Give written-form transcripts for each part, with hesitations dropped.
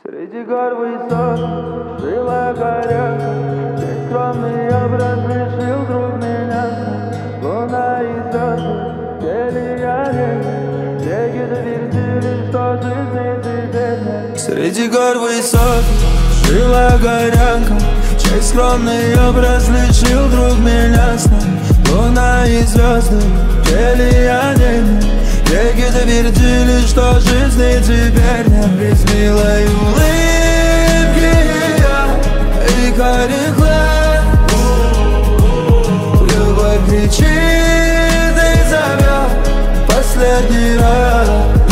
Среди гор высот жила горянка, чей скромный образ лишил друг меня сна. Луна и звезды пели огни, реки доверили, что жизни теперь нет. Среди гор высот жила горянка, чей скромный образ лишил друг меня сна. Луна и звезды пели огни, реки доверили, что жизни теперь нет. Без милой улыбки и карих глаз любовь кричит и зовет последний раз.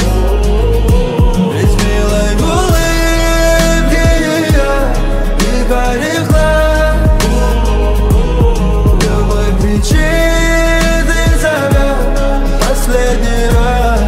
Без милой улыбки и карих глаз любовь кричит и зовет последний раз.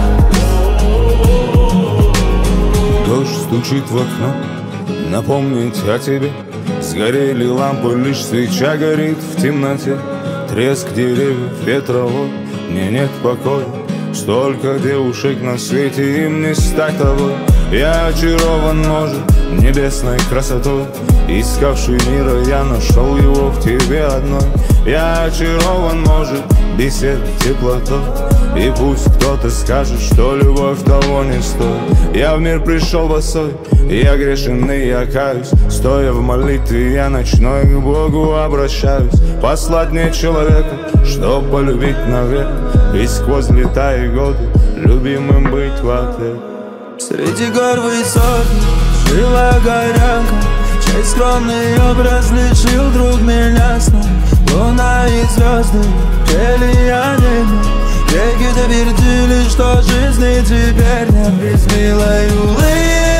Дождь стучит в окно, напомнить о тебе. Сгорели лампы, лишь свеча горит в темноте. Треск деревьев, ветровой, мне нет покоя. Столько девушек на свете, им не стать тобой. Я очарован, может, небесной красотой. Искавший мира, я нашел его в тебе одной. Я очарован, может, беседой, теплотой. И пусть кто-то скажет, что любовь того не стоит. Я в мир пришел босой, я грешен и я каюсь. Стоя в молитве, я ночной к Богу обращаюсь. Послать мне человека, чтоб полюбить навек. И сквозь лета и годы любимым быть в ответ. Среди гор высот жила горянка, чей скромный образ лишил друг меня сна. Луна и звезды пели огни, реки доверили, что жизни теперь нет. Без милой улыбки